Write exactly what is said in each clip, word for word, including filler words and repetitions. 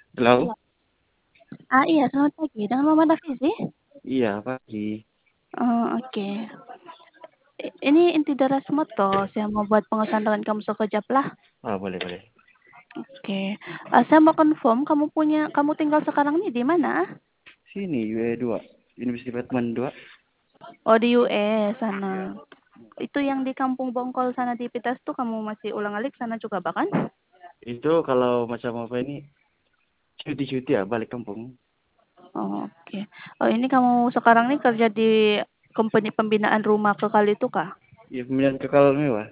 Halo? Halo. Ah, iya selamat pagi, dengan Muhammad Hafizi? Iya, pagi. Oh, oke. I ini inti dari Moto, saya mau buat pengesahan dengan kamu sekejap lah. Oh, boleh, boleh. Oke. Eh, saya mau confirm kamu punya kamu tinggal sekarang nih di mana? Sini, U E dua. University Batman dua. Oh, di U E sana. Itu yang di Kampung Bongkol sana di Pitas tuh kamu masih ulang-alik sana juga bahkan? Itu kalau macam apa ini, cuti-cuti ya, balik kampung. Oh, oke. Oh, ini kamu sekarang nih kerja di company pembinaan rumah kekal itu kah? Iya, pemilihan kekal mewah.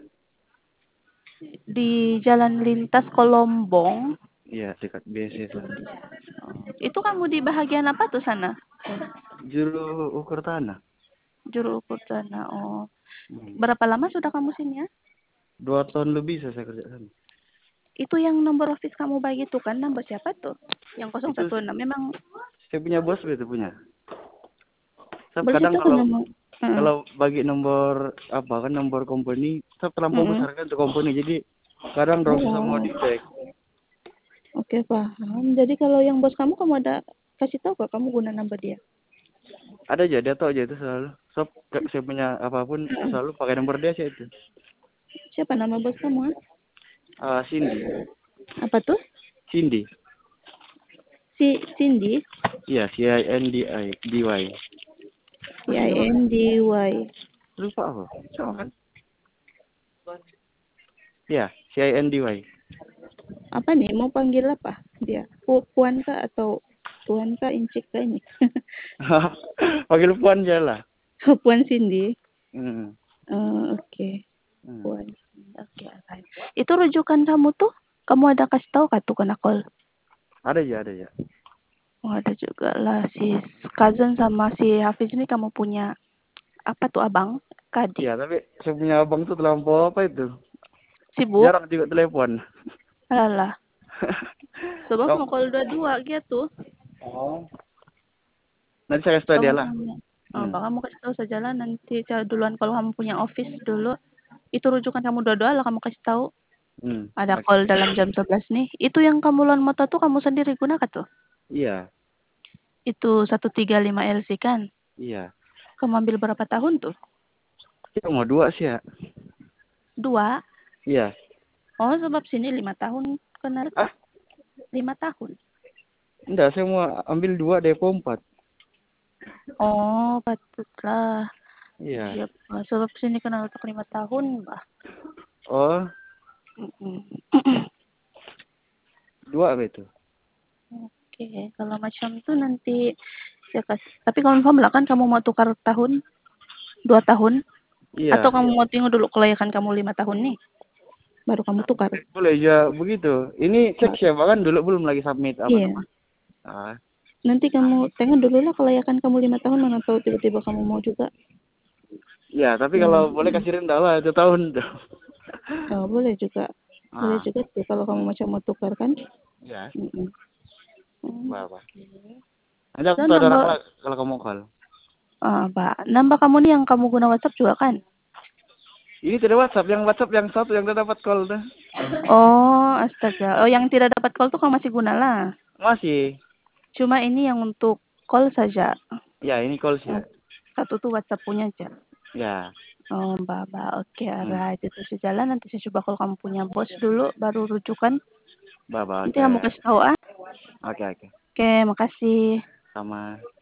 Di Jalan Lintas Kolombong. Iya, dekat B S S Itu sana. dia. Oh, itu kamu di bahagian apa tuh sana? Juru ukur tanah. Juru ukur sana. Oh, Hmm. berapa lama sudah kamu sini ya? Dua tahun lebih saya, saya kerja sana. Itu yang nomor office kamu bagi tuh kan nomor siapa tuh? Yang Itu nol satu enam. Memang saya punya bos itu punya. Saya boleh kadang tahu kan kalau nomor? Heeh. kalau bagi nomor apa kan nomor company, saya terlampau Heeh. besar kan untuk company. Jadi kadang drop susah mau Oh, dicek. oke paham. Jadi kalau yang bos kamu kamu ada kasih tahu gak kamu guna nomor dia? Ada aja, dia tahu aja itu selalu. So, saya punya apapun Heeh. selalu pakai nomor dia sih itu. Siapa nama bos kamu? Ah? Ah, Cindy. Apa tuh? Cindy. Si Cindy, Iya, C I N D I D Y. C Terus I siapa? N D Y. Lupa aku. Sama kan? Iya, C I N D Y. Apa nih? Mau panggil apa dia? Pu Puan kah atau Tuan kah Incik kah ini? Panggil Puan aja lah. Puan Cindy. Hmm. Oh, oke. Okay. Hmm. Puan. Oke, okay, alright. Itu rujukan kamu tuh, kamu ada kasih tahu kah tuh kena call? Ada ya, ada ya. Oh, ada juga lah si cousin sama si Hafiz ini kamu punya apa tuh abang? Iya, Kadik. tapi saya punya abang tuh terlampau apa itu? Sibuk? Jarang juga telepon. Alah. Sebab Kamu, mau call dua-dua gitu. oh. Nanti saya kasih tahu Kamu dia lah. punya. Oh, Hmm. kamu kasih tahu saja lah nanti cara duluan kalau kamu punya office dulu. Itu rujukan kamu dua-dua lah kamu kasih tahu. Hmm. Ada Oke. call dalam jam sebelas nih. Itu yang kamu loan motor tuh kamu sendiri gunakan tuh. Iya, Itu seratus tiga puluh lima L C kan. iya. Kamu ambil berapa tahun tuh? Kita mau dua sih ya. Dua. Iya. Oh, sebab sini lima tahun kenal Ah, lima tahun. enggak, saya mau ambil dua Depo empat. Oh, patutlah. Iya. Iya, Pak. Sebab sini kenal untuk lima tahun, bah. Oh, Mm-mm. dua apa itu? Oke, kalau macam tuh nanti saya kasih. Tapi confirm lah kan kamu mau tukar tahun, dua tahun, atau Iya. kamu mau tunggu dulu kelayakan kamu lima tahun nih, baru kamu tukar. Boleh ya begitu. Ini cek Nah, siapa kan dulu belum lagi submit apa iya. nama. Ah, Nanti kamu tengok dulu lah kelayakan kamu lima tahun, mana tahu tiba-tiba kamu mau juga. iya, tapi kalau Ya, boleh mm. kasih rendah lah itu tahun tuh. Oh, boleh juga. Boleh Ah, juga tuh kalau kamu macam mau tukar kan. ya, Mm-mm. apa apa. Oke. Nanti aku Dan tahu darah nambah, kalau kalau kamu call. ah, Mbak, nambah kamu nih yang kamu guna WhatsApp juga kan? Ini tidak WhatsApp, yang WhatsApp yang satu yang tidak dapat call tuh. Oh, astaga. Oh, yang tidak dapat call tuh kamu masih guna lah. Masih. Cuma ini yang untuk call saja. Ya, ini call sih ya. Yang satu tuh WhatsApp punya aja. Ya. Oh, Mbak, Mbak. Oke, Hmm. alright. Itu sejalan. Nanti saya coba kalau kamu punya bos dulu, baru rujukan. Bye bye. Nanti Oke. kamu kasih tahu ah. Oke, oke. Oke, makasih. Sama.